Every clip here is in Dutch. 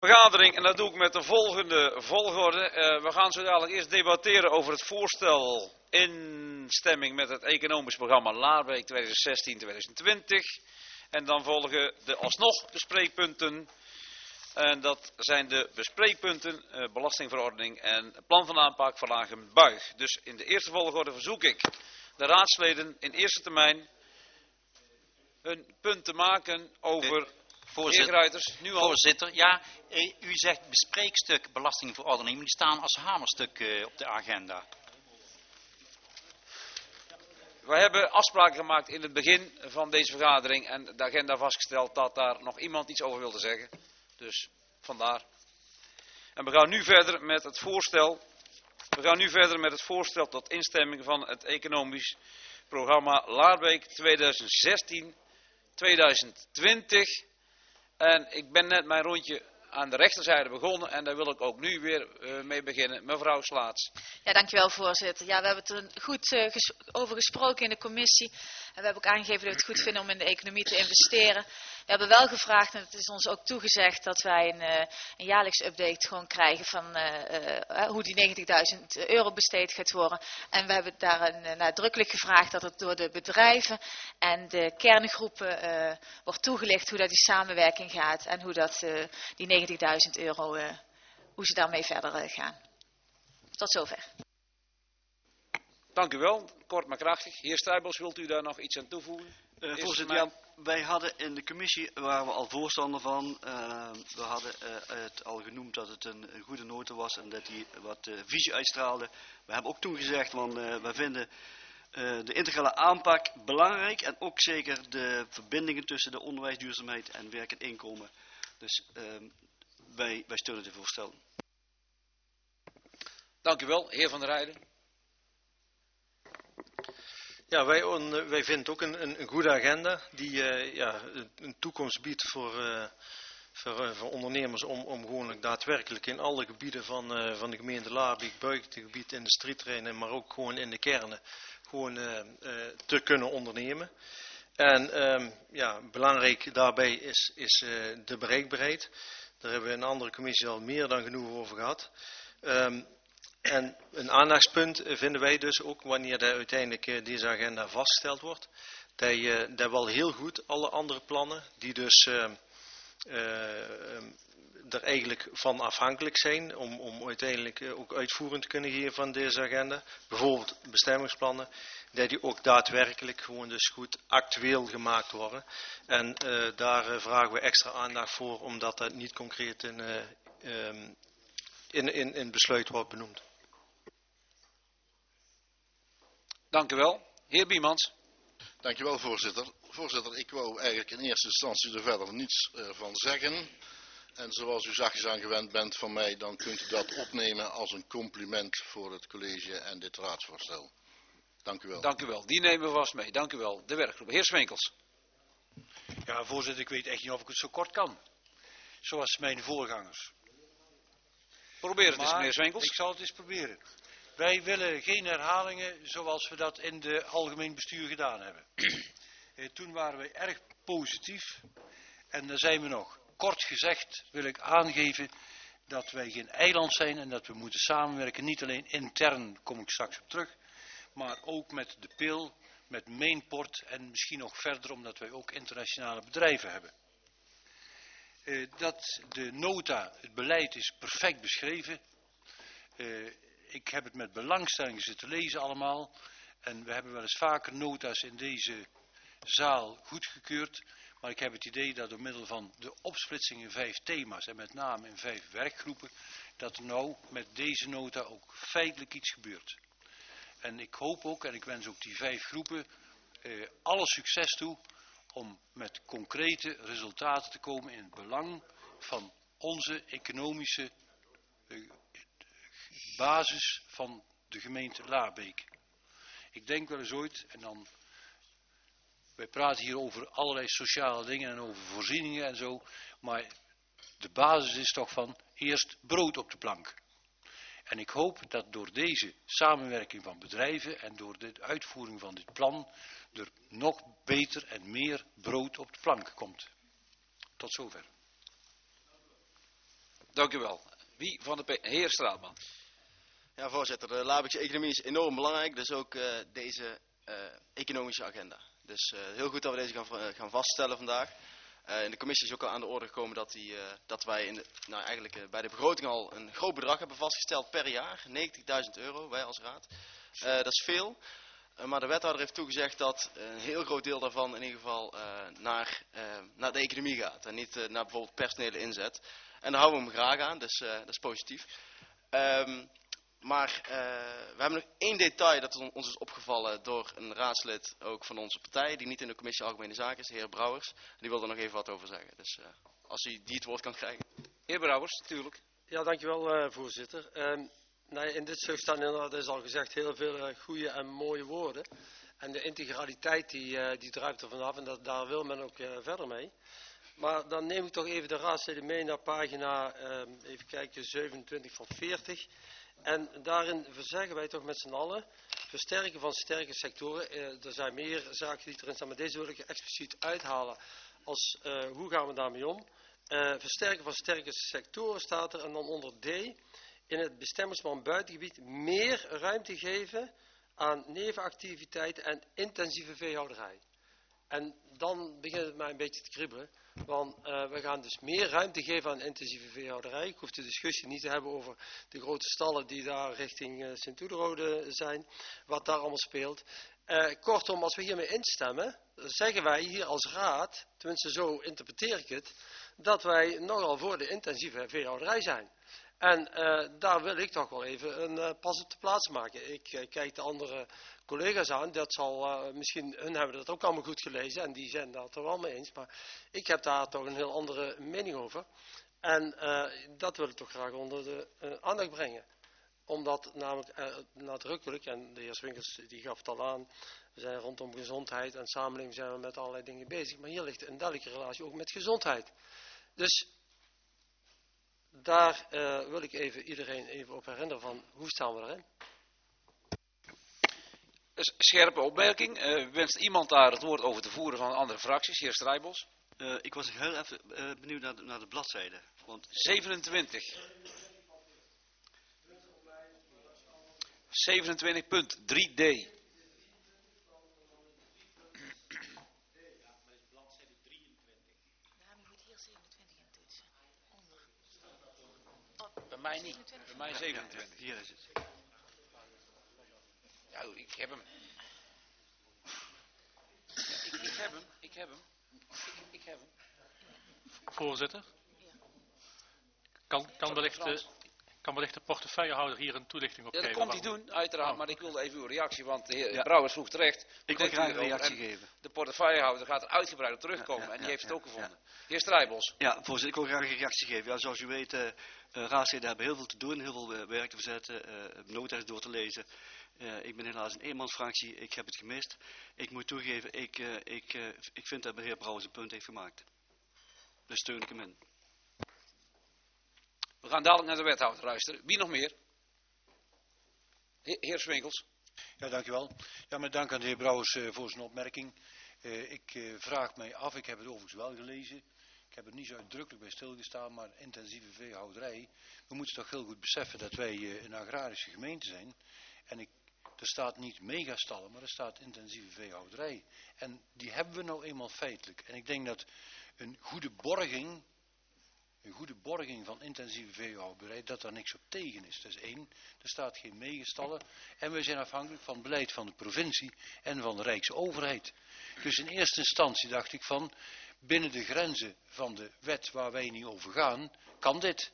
Vergadering, en dat doe ik met de volgende volgorde. We gaan zo dadelijk eerst debatteren over het voorstel in stemming met het economisch programma Laarbeek 2016-2020. En dan volgen alsnog bespreekpunten. En dat zijn de bespreekpunten, belastingverordening en plan van aanpak verlagen buig. Dus in de eerste volgorde verzoek ik de raadsleden in eerste termijn een punt te maken over... Voorzitter, ja, u zegt bespreekstuk belastingverordening, maar die staan als hamerstuk op de agenda. We hebben afspraken gemaakt in het begin van deze vergadering en de agenda vastgesteld dat daar nog iemand iets over wilde zeggen. Dus vandaar. En we gaan nu verder met het voorstel. We gaan nu verder met het voorstel tot instemming van het economisch programma Laarbeek 2016-2020. En ik ben net mijn rondje aan de rechterzijde begonnen en daar wil ik ook nu weer mee beginnen. Mevrouw Slaats. Ja, dankjewel voorzitter. Ja, we hebben het er goed over gesproken in de commissie. En we hebben ook aangegeven dat we het goed vinden om in de economie te investeren. We hebben wel gevraagd, en het is ons ook toegezegd, dat wij een jaarlijks update gewoon krijgen van hoe die €90.000 besteed gaat worden. En we hebben daar nadrukkelijk gevraagd dat het door de bedrijven en de kerngroepen wordt toegelicht hoe dat die samenwerking gaat en hoe dat die €90.000, hoe ze daarmee verder gaan. Tot zover. Dank u wel. Kort maar krachtig. Heer Strijbels, wilt u daar nog iets aan toevoegen? Voorzitter, ja, wij hadden in de commissie, waren we al voorstander van. We hadden het al genoemd dat het een goede nota was en dat hij wat visie uitstraalde. We hebben ook toen gezegd, want wij vinden de integrale aanpak belangrijk en ook zeker de verbindingen tussen de onderwijsduurzaamheid en werk en inkomen. Dus wij steunen dit voorstel. Dank u wel, heer Van der Rijden. Ja, wij vinden het ook een goede agenda die een toekomst biedt voor ondernemers om gewoon daadwerkelijk in alle gebieden van de gemeente Laarbeek, buitengebied, industrieterreinen, maar ook gewoon in de kernen, gewoon te kunnen ondernemen. En belangrijk daarbij is de bereikbaarheid. Daar hebben we in een andere commissie al meer dan genoeg over gehad. En een aandachtspunt vinden wij dus ook wanneer uiteindelijk deze agenda vastgesteld wordt. Dat wel heel goed alle andere plannen die dus er eigenlijk van afhankelijk zijn om uiteindelijk ook uitvoering te kunnen geven van deze agenda. Bijvoorbeeld bestemmingsplannen. Dat die ook daadwerkelijk gewoon dus goed actueel gemaakt worden. En daar vragen we extra aandacht voor omdat dat niet concreet in besluit wordt benoemd. Dank u wel. Heer Biemans. Dank u wel, voorzitter. Voorzitter, ik wou eigenlijk in eerste instantie er verder niets van zeggen. En zoals u zachtjes aan gewend bent van mij, dan kunt u dat opnemen als een compliment voor het college en dit raadsvoorstel. Dank u wel. Dank u wel. Die nemen we vast mee. Dank u wel. De werkgroep. Heer Swinkels. Ja, voorzitter, ik weet echt niet of ik het zo kort kan. Zoals mijn voorgangers. Probeer het eens, meneer Swinkels. Ik zal het eens proberen. Wij willen geen herhalingen zoals we dat in de algemeen bestuur gedaan hebben. Toen waren wij erg positief. En daar zijn we nog. Kort gezegd wil ik aangeven dat wij geen eiland zijn en dat we moeten samenwerken. Niet alleen intern, kom ik straks op terug. Maar ook met de PIL, met Mainport en misschien nog verder omdat wij ook internationale bedrijven hebben. Dat de nota, het beleid is perfect beschreven. Ik heb het met belangstelling zitten lezen allemaal. En we hebben wel eens vaker nota's in deze zaal goedgekeurd. Maar ik heb het idee dat door middel van de opsplitsing in 5 thema's en met name in 5 werkgroepen, dat er nou met deze nota ook feitelijk iets gebeurt. En ik hoop ook en ik wens ook die 5 groepen alle succes toe om met concrete resultaten te komen in het belang van onze economische basis van de gemeente Laarbeek. Ik denk wel eens ooit, en dan, wij praten hier over allerlei sociale dingen en over voorzieningen en zo, maar de basis is toch van eerst brood op de plank. En ik hoop dat door deze samenwerking van bedrijven en door de uitvoering van dit plan er nog beter en meer brood op de plank komt. Tot zover. Dank u wel. Wie van de heer Straatman? Ja, voorzitter, de Labekse economie is enorm belangrijk, dus ook deze economische agenda. Dus heel goed dat we deze gaan vaststellen vandaag. In de commissie is ook al aan de orde gekomen dat wij bij de begroting al een groot bedrag hebben vastgesteld per jaar. 90.000 euro, wij als raad. Dat is veel. Maar de wethouder heeft toegezegd dat een heel groot deel daarvan in ieder geval naar de economie gaat. En niet naar bijvoorbeeld personele inzet. En daar houden we hem graag aan, dus dat is positief. Maar we hebben nog één detail dat ons is opgevallen door een raadslid ook van onze partij, die niet in de commissie Algemene Zaken is, de heer Brouwers. Die wilde er nog even wat over zeggen. Dus als u die het woord kan krijgen. Heer Brouwers, natuurlijk. Ja, dankjewel voorzitter. In dit stuk staan inderdaad, is al gezegd, heel veel goede en mooie woorden. En de integraliteit die druipt er vanaf en daar wil men ook verder mee. Maar dan neem ik toch even de raadsleden mee naar pagina, even kijken, 27 van 40. En daarin zeggen wij toch met z'n allen, versterken van sterke sectoren. Er zijn meer zaken die erin staan, maar deze wil ik expliciet uithalen. Als hoe gaan we daarmee om? Versterken van sterke sectoren staat er en dan onder D. In het bestemmingsplan buitengebied meer ruimte geven aan nevenactiviteiten en intensieve veehouderij. En dan begint het mij een beetje te kriebelen. Want we gaan dus meer ruimte geven aan intensieve veehouderij. Ik hoef de discussie niet te hebben over de grote stallen die daar richting Sint-Oederode zijn. Wat daar allemaal speelt. Kortom, als we hiermee instemmen, zeggen wij hier als raad, tenminste zo interpreteer ik het, dat wij nogal voor de intensieve veehouderij zijn. En daar wil ik toch wel even een pas op de plaats maken. Ik kijk de andere collega's aan, dat zal misschien, hun hebben dat ook allemaal goed gelezen en die zijn daar toch wel mee eens. Maar ik heb daar toch een heel andere mening over. En dat wil ik toch graag onder de aandacht brengen. Omdat namelijk nadrukkelijk, en de heer Swinkels die gaf het al aan, we zijn rondom gezondheid en samenleving zijn we met allerlei dingen bezig. Maar hier ligt een duidelijke relatie ook met gezondheid. Dus daar wil ik iedereen even op herinneren van hoe staan we erin. Scherpe opmerking. Wenst iemand daar het woord over te voeren van andere fracties? Heer Strijbos. Ik was heel even benieuwd naar de bladzijde. Want 27. 27.3d. Bij mij niet. Bij mij 27. Hier is het. Ja, ik heb hem. Ja, ik heb hem. Voorzitter. Kan wellicht de portefeuillehouder hier een toelichting op geven? Ja, dat komt hij doen, uiteraard, maar ik wilde even uw reactie, want de heer Ja. Brouwers vroeg terecht. Ik wil graag een reactie geven. De portefeuillehouder gaat er uitgebreid op terugkomen en die heeft het ook gevonden. Heer Strijbos. Ja, voorzitter, ik wil graag een reactie geven. Ja, zoals u weet, raadsleden hebben heel veel te doen, heel veel werk te verzetten, nota's door te lezen. Ik ben helaas een eenmansfractie, ik heb het gemist. Ik moet toegeven, ik vind dat de heer Brouwers een punt heeft gemaakt. Dus steun ik hem in. We gaan dadelijk naar de wethouder luisteren. Wie nog meer? Heer Swinkels. Ja, dankjewel. Ja, met dank aan de heer Brouwers voor zijn opmerking. Ik vraag mij af, ik heb het overigens wel gelezen. Ik heb er niet zo uitdrukkelijk bij stilgestaan, maar intensieve veehouderij. We moeten toch heel goed beseffen dat wij een agrarische gemeente zijn. En er staat niet megastallen, maar er staat intensieve veehouderij. En die hebben we nou eenmaal feitelijk. En ik denk dat een goede borging van intensieve veehouderij, dat daar niks op tegen is. Dat is één, er staat geen megastallen. En we zijn afhankelijk van het beleid van de provincie en van de Rijksoverheid. Dus in eerste instantie dacht ik van, binnen de grenzen van de wet waar wij niet over gaan, kan dit.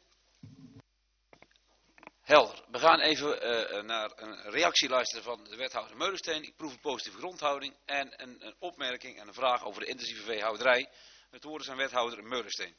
Helder. We gaan even naar een reactie luisteren van de wethouder Meulensteen. Ik proef een positieve grondhouding en een opmerking en een vraag over de intensieve veehouderij. Het woord is aan wethouder Meulensteen.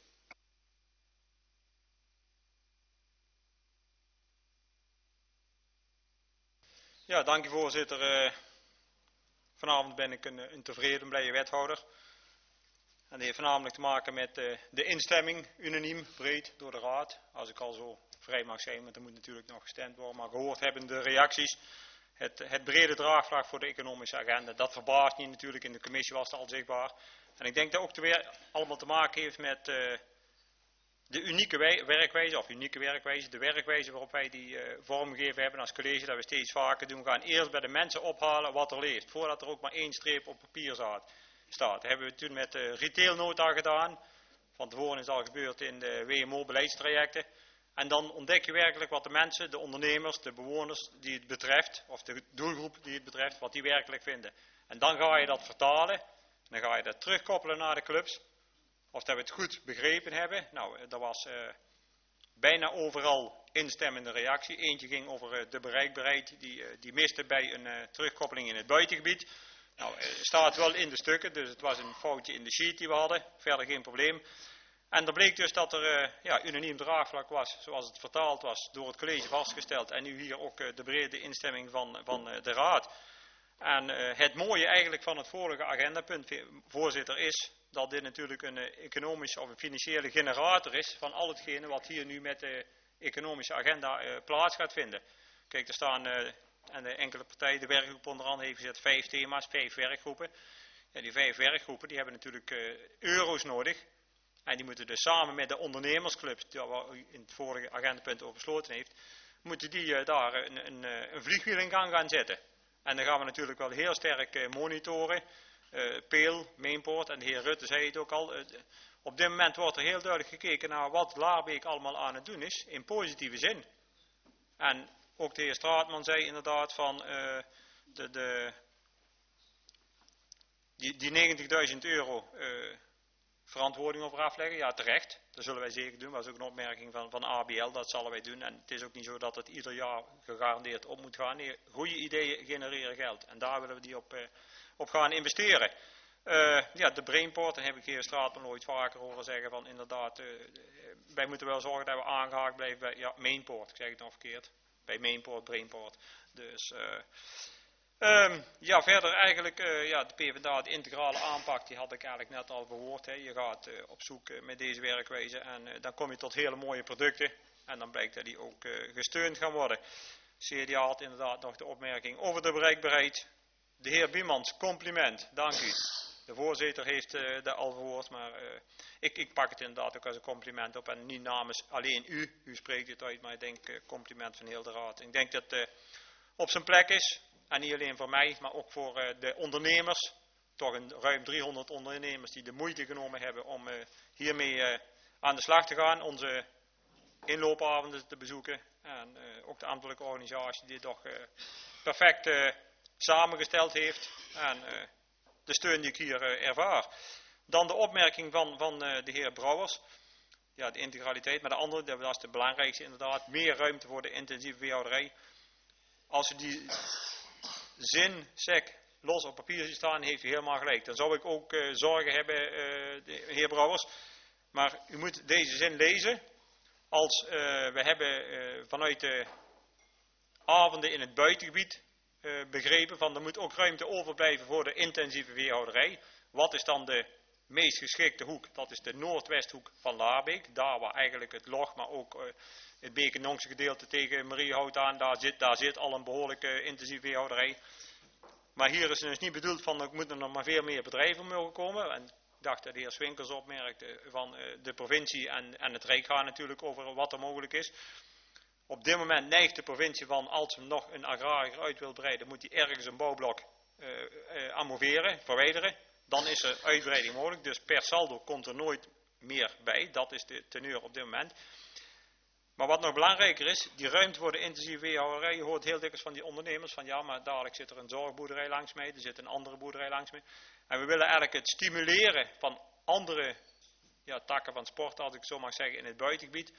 Ja, dank u voorzitter. Vanavond ben ik een tevreden, blije wethouder. En dat heeft voornamelijk te maken met de instemming, unaniem, breed, door de raad. Als ik al zo vrij mag zijn, want er moet natuurlijk nog gestemd worden. Maar gehoord hebben de reacties, het brede draagvlak voor de economische agenda. Dat verbaast niet natuurlijk, in de commissie was het al zichtbaar. En ik denk dat ook weer allemaal te maken heeft met de unieke werkwijze, de werkwijze waarop wij die vormgegeven hebben als college, dat we steeds vaker doen. We gaan eerst bij de mensen ophalen wat er leeft, voordat er ook maar één streep op papier staat. Dat hebben we toen met de retailnota gedaan. Van tevoren is al gebeurd in de WMO-beleidstrajecten. En dan ontdek je werkelijk wat de mensen, de ondernemers, de bewoners die het betreft, of de doelgroep die het betreft, wat die werkelijk vinden. En dan ga je dat vertalen, dan ga je dat terugkoppelen naar de clubs. Of dat we het goed begrepen hebben. Nou, dat was bijna overal instemmende reactie. Eentje ging over de bereikbaarheid, die miste bij een terugkoppeling in het buitengebied. Nou, staat wel in de stukken, dus het was een foutje in de sheet die we hadden. Verder geen probleem. En er bleek dus dat er unaniem draagvlak was, zoals het vertaald was, door het college vastgesteld. En nu hier ook de brede instemming van de raad. En het mooie eigenlijk van het vorige agendapunt, voorzitter, is dat dit natuurlijk een economische of een financiële generator is van al hetgene wat hier nu met de economische agenda plaats gaat vinden. Kijk, er staan, en de enkele partijen, de werkgroep onder andere heeft gezet 5 thema's, 5 werkgroepen. Ja, die 5 werkgroepen die hebben natuurlijk euro's nodig. En die moeten dus samen met de ondernemersclubs, waar u in het vorige agendapunt over besloten heeft, moeten die daar een vliegwiel in gang gaan zetten. En dan gaan we natuurlijk wel heel sterk monitoren. Peel, Mainpoort en de heer Rutte zei het ook al. Op dit moment wordt er heel duidelijk gekeken naar wat Laarbeek allemaal aan het doen is, in positieve zin. En ook de heer Straatman zei inderdaad van die 90.000 euro verantwoording over afleggen. Ja, terecht. Dat zullen wij zeker doen. Dat was ook een opmerking van ABL. Dat zullen wij doen. En het is ook niet zo dat het ieder jaar gegarandeerd op moet gaan. Nee, goede ideeën genereren geld. En daar willen we die op gaan investeren. De Brainport, daar heb ik de heer Straatman nooit vaker horen zeggen van inderdaad, wij moeten wel zorgen dat we aangehaakt blijven bij Mainport. Ik zeg het nog verkeerd. Bij Mainport, Brainport. Dus verder eigenlijk, de PvdA, de integrale aanpak, die had ik eigenlijk net al verwoord. Hè. Je gaat op zoek met deze werkwijze en dan kom je tot hele mooie producten. En dan blijkt dat die ook gesteund gaan worden. CDA had inderdaad nog de opmerking over de bereikbaarheid. De heer Biemans, compliment, dank u. De voorzitter heeft dat al verwoord, maar ik pak het inderdaad ook als een compliment op. En niet namens alleen u, u spreekt het uit, maar ik denk compliment van heel de raad. Ik denk dat het op zijn plek is. En niet alleen voor mij, maar ook voor de ondernemers. Toch ruim 300 ondernemers die de moeite genomen hebben om hiermee aan de slag te gaan. Onze inloopavonden te bezoeken. En ook de ambtelijke organisatie die toch perfect samengesteld heeft. En de steun die ik hier ervaar. Dan de opmerking van de heer Brouwers. Ja, de integraliteit. Maar de andere, dat is de belangrijkste inderdaad. Meer ruimte voor de intensieve veehouderij. Als u die zin, los op papier ziet staan, heeft u helemaal gelijk. Dan zou ik ook zorgen hebben, de heer Brouwers. Maar u moet deze zin lezen. Als we hebben vanuit de avonden in het buitengebied begrepen van er moet ook ruimte overblijven voor de intensieve veehouderij. Wat is dan de meest geschikte hoek? Dat is de noordwesthoek van Laarbeek. Daar waar eigenlijk het Log, maar ook het Beek-en-Nongse gedeelte tegen Mariehout aan. Daar zit al een behoorlijke intensieve veehouderij. Maar hier is dus niet bedoeld van er moeten er maar veel meer bedrijven mogen komen. En ik dacht dat de heer Swinkels opmerkte van de provincie en het Rijk gaan natuurlijk over wat er mogelijk is. Op dit moment neigt de provincie van als hem nog een agrariër uit wil breiden, moet hij ergens een bouwblok amoveren, verwijderen. Dan is er uitbreiding mogelijk. Dus per saldo komt er nooit meer bij. Dat is de teneur op dit moment. Maar wat nog belangrijker is, die ruimte voor de intensieve veehouderij. Je hoort heel dikwijls van die ondernemers van ja, maar dadelijk zit er een zorgboerderij langs mij, er zit een andere boerderij langs mij. En we willen eigenlijk het stimuleren van andere takken van sport, als ik zo mag zeggen, in het buitengebied.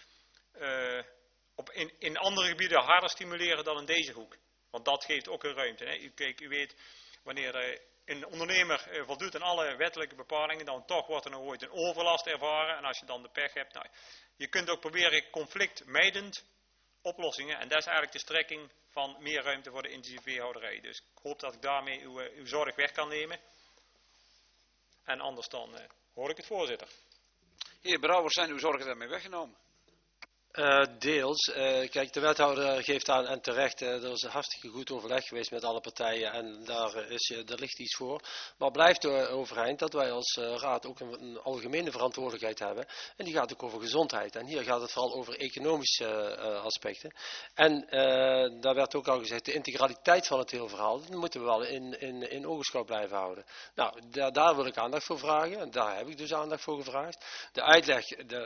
In andere gebieden harder stimuleren dan in deze hoek. Want dat geeft ook een ruimte. Hè. U weet, wanneer een ondernemer voldoet aan alle wettelijke bepalingen, dan toch wordt er nog ooit een overlast ervaren. En als je dan de pech hebt, je kunt ook proberen conflictmijdend oplossingen. En dat is eigenlijk de strekking van meer ruimte voor de intensieve veehouderij. Dus ik hoop dat ik daarmee uw zorg weg kan nemen. En anders dan hoor ik het voorzitter. Heer Brouwers, zijn uw zorgen daarmee weggenomen? Deels. Kijk, de wethouder geeft aan en terecht, er is een hartstikke goed overleg geweest met alle partijen en daar ligt iets voor. Maar blijft overeind dat wij als raad ook een algemene verantwoordelijkheid hebben. En die gaat ook over gezondheid. En hier gaat het vooral over economische aspecten. En daar werd ook al gezegd, de integraliteit van het hele verhaal, dat moeten we wel in ogenschouw blijven houden. Nou, daar wil ik aandacht voor vragen. En daar heb ik dus aandacht voor gevraagd. De uitleg,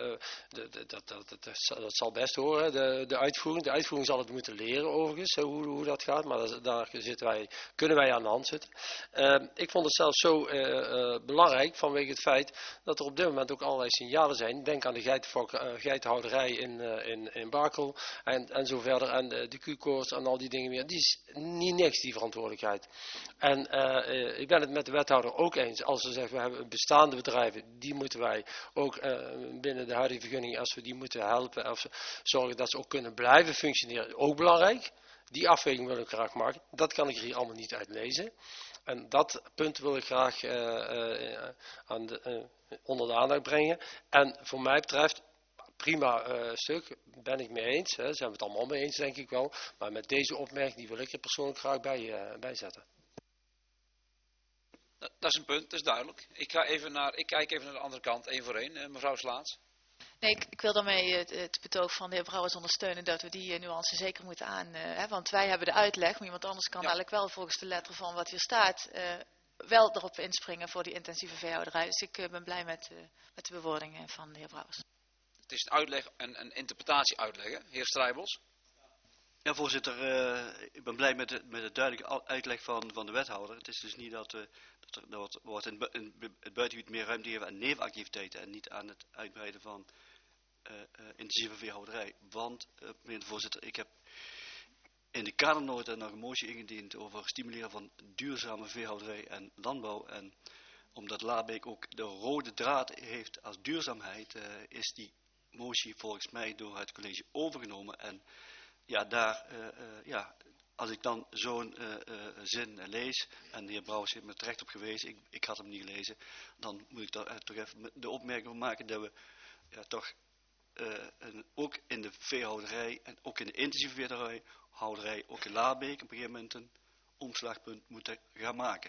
dat zal best horen, de uitvoering. De uitvoering zal het moeten leren overigens, hoe dat gaat. Maar daar kunnen wij aan de hand zitten. Ik vond het zelfs zo belangrijk vanwege het feit dat er op dit moment ook allerlei signalen zijn. Denk aan de geitenhouderij in Bakel en zo verder. En de Q-koorts en al die dingen meer. Die is niet niks, die verantwoordelijkheid. En ik ben het met de wethouder ook eens. Als ze zeggen, we hebben bestaande bedrijven, die moeten wij ook binnen de huidige vergunning, als we die moeten helpen, of zorgen dat ze ook kunnen blijven functioneren, ook belangrijk. Die afweging wil ik graag maken. Dat kan ik hier allemaal niet uitlezen. En dat punt wil ik graag onder de aandacht brengen. En voor mij betreft, prima stuk, ben ik mee eens. Zijn we het allemaal mee eens, denk ik wel. Maar met deze opmerking, die wil ik er persoonlijk graag bij zetten. Dat is een punt, dat is duidelijk. Ik kijk even naar de andere kant, één voor één. Mevrouw Slaats. Nee, ik wil daarmee het betoog van de heer Brouwers ondersteunen dat we die nuance zeker moeten want wij hebben de uitleg, maar iemand anders kan eigenlijk wel volgens de letter van wat hier staat wel erop inspringen voor die intensieve veehouderij. Dus ik ben blij met de bewoordingen van de heer Brouwers. Het is een uitleg en een interpretatie uitleggen. Heer Strijbels. Ja, voorzitter, ik ben blij met de duidelijke uitleg van de wethouder. Het is dus niet dat er wordt in het buitengebied meer ruimte gegeven aan nevenactiviteiten en niet aan het uitbreiden van intensieve veehouderij. Want, meneer de voorzitter, ik heb in de kadernota nog een motie ingediend over stimuleren van duurzame veehouderij en landbouw. En omdat Laarbeek ook de rode draad heeft als duurzaamheid, is die motie volgens mij door het college overgenomen. En ja, als ik dan zo'n zin lees, en de heer Brouwers heeft me terecht op gewezen, ik had hem niet gelezen, dan moet ik daar toch even de opmerking van maken dat we ook in de veehouderij en ook in de intensieve veehouderij, ook in Laarbeek op een gegeven moment een omslagpunt moeten gaan maken.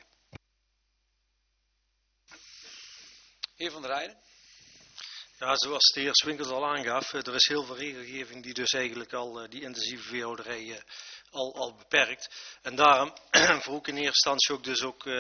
Heer Van der Heijden. Ja, zoals de heer Swinkels al aangaf, er is heel veel regelgeving die dus eigenlijk al die intensieve veehouderij al beperkt. En daarom vroeg ik in eerste instantie ook dus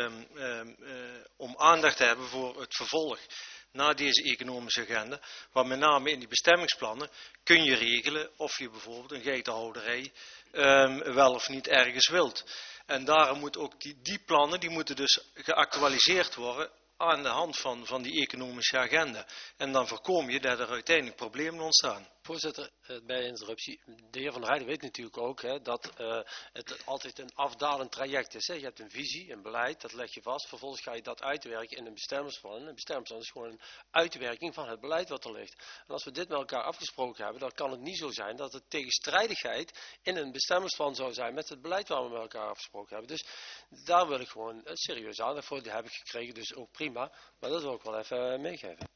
om aandacht te hebben voor het vervolg na deze economische agenda. Waar met name in die bestemmingsplannen kun je regelen of je bijvoorbeeld een geitenhouderij wel of niet ergens wilt. En daarom moet ook die plannen, die moeten dus geactualiseerd worden aan de hand van die economische agenda. En dan voorkom je dat er uiteindelijk problemen ontstaan. Voorzitter, bij interruptie. De heer Van der Heijden weet natuurlijk ook dat het altijd een afdalend traject is. Je hebt een visie, een beleid, dat leg je vast. Vervolgens ga je dat uitwerken in een bestemmingsplan. Een bestemmingsplan is gewoon een uitwerking van het beleid wat er ligt. En als we dit met elkaar afgesproken hebben, dan kan het niet zo zijn dat het tegenstrijdigheid in een bestemmingsplan zou zijn met het beleid waar we met elkaar afgesproken hebben. Dus daar wil ik gewoon serieus aandacht voor. Die heb ik gekregen, dus ook prima. Maar dat wil ik wel even meegeven.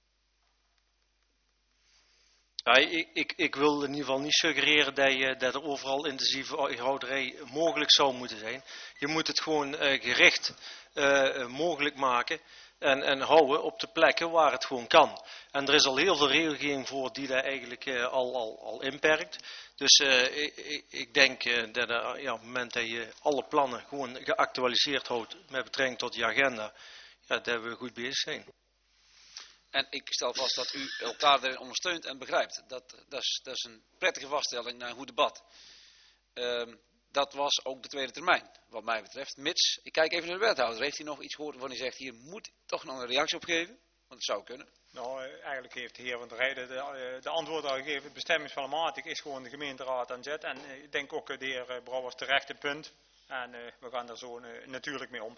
Ja, ik wil in ieder geval niet suggereren dat er overal intensieve houderij mogelijk zou moeten zijn. Je moet het gewoon gericht mogelijk maken en houden op de plekken waar het gewoon kan. En er is al heel veel regelgeving voor die dat eigenlijk al inperkt. Dus ik denk dat op het moment dat je alle plannen gewoon geactualiseerd houdt met betrekking tot die agenda, dat we goed bezig zijn. En ik stel vast dat u elkaar erin ondersteunt en begrijpt. Dat is een prettige vaststelling na een goed debat. Dat was ook de tweede termijn, wat mij betreft. Mits, ik kijk even naar de wethouder. Heeft hij nog iets gehoord waarvan hij zegt, hier moet toch nog een reactie op geven? Want het zou kunnen. Nou, eigenlijk heeft de heer Van der Heijden de antwoord al gegeven. Het bestemmingsplanmatig is gewoon de gemeenteraad aan zet. En ik denk ook de heer Brouwers terecht het punt. En we gaan daar zo natuurlijk mee om.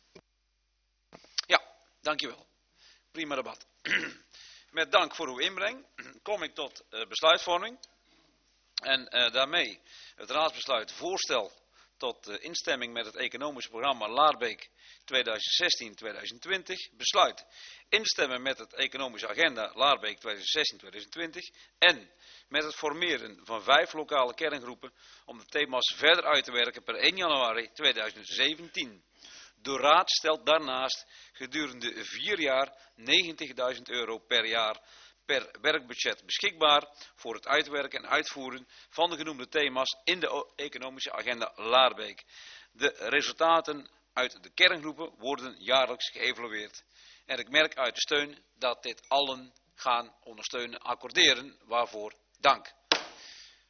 Ja, dankjewel. Prima debat. Met dank voor uw inbreng kom ik tot besluitvorming. En daarmee het raadsbesluit voorstel tot instemming met het economische programma Laarbeek 2016-2020. Besluit instemmen met het economische agenda Laarbeek 2016-2020. En met het formeren van 5 lokale kerngroepen om de thema's verder uit te werken per 1 januari 2017. De Raad stelt daarnaast gedurende 4 jaar €90.000 per jaar per werkbudget beschikbaar voor het uitwerken en uitvoeren van de genoemde thema's in de economische agenda Laarbeek. De resultaten uit de kerngroepen worden jaarlijks geëvalueerd. En ik merk uit de steun dat dit allen gaan ondersteunen, accorderen, waarvoor dank.